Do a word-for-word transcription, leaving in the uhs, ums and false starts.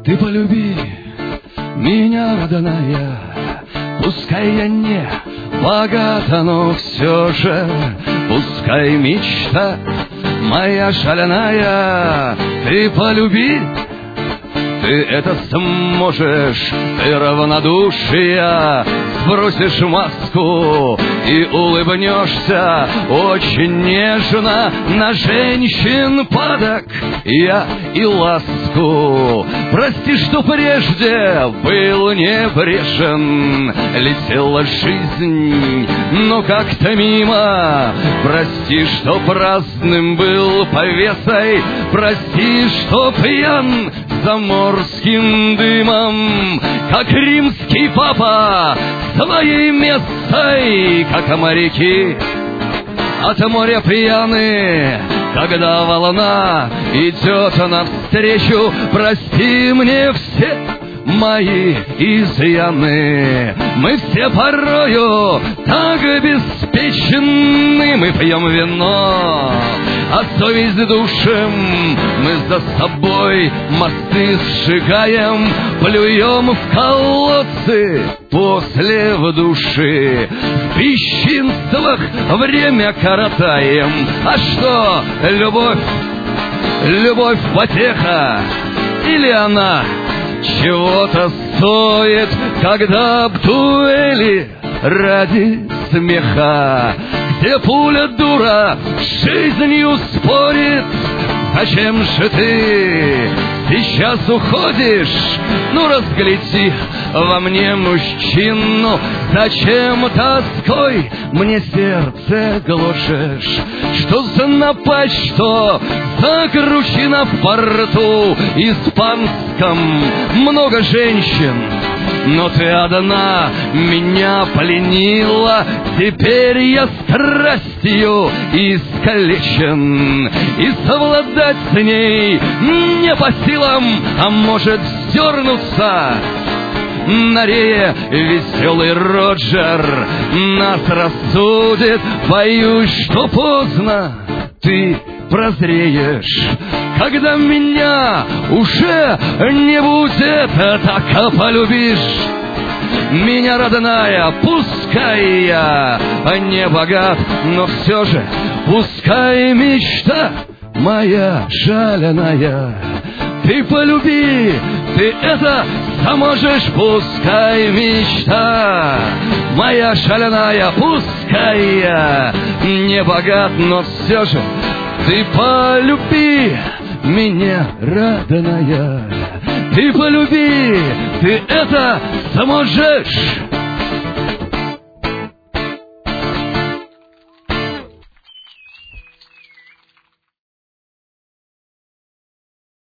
Ты полюби меня, родная, пускай я не богата, но все же, пускай мечта моя шаленая, ты полюби. Ты это сможешь, ты равнодушия, сбросишь маску и улыбнешься очень нежно на женщин падок я и ласку. Прости, что прежде был небрежен, летела жизнь, но как-то мимо. Прости, что праздным был повесой, прости, что пьян заморским дымом, как римский папа своей местой, как моряки от моря пьяны, когда волна идет навстречу. Прости мне все мои изъяны. Мы все порою так беспечны, мы пьем вино, а совесть душим. Мы за собой мосты сжигаем, плюем в колодцы после в души. В бесчинствах время коротаем. А что, любовь, любовь потеха? Или она чего-то стоит, когда в дуэли ради смеха, где пуля дура с жизнью спорит? Зачем же ты сейчас уходишь? Ну, разгляди во мне мужчину. Зачем тоской мне сердце гложешь? Что за напасть, что за кручина в порту испанском? Много женщин, но ты одна меня пленила. Теперь я страстью искалечен, и совладать с ней не по силам, а может вздернуться на рее веселый Роджер нас рассудит. Боюсь, что поздно ты прозреешь, когда меня уже не будет. Так полюбишь меня, родная, пускай я не богат, но все же пускай мечта моя шаленая. Ты полюби, ты это сможешь, пускай мечта моя шаленая. Пускай я не богат, но все же ты полюби меня, родная. Ты полюби, ты это сможешь.